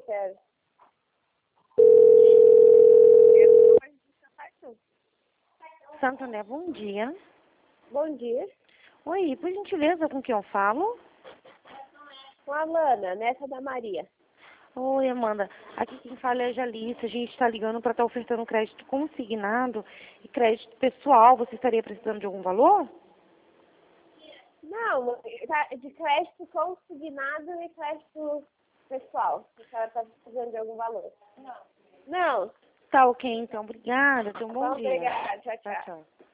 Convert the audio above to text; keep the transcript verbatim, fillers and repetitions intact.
quero. Santander, bom dia. Bom dia. Oi, por gentileza, com quem eu falo? Com a Lana, neta da Maria. Oi, Amanda. Aqui quem fala é a Jalice. A gente está ligando para estar ofertando crédito consignado e crédito pessoal. Você estaria precisando de algum valor? Não, tá de crédito consignado e crédito pessoal. Se a senhora está precisando de algum valor. Não. Não. Tá ok, então. Obrigada. Tenha um bom Bom, dia. obrigada. Tchau, Tchau, tchau. tchau.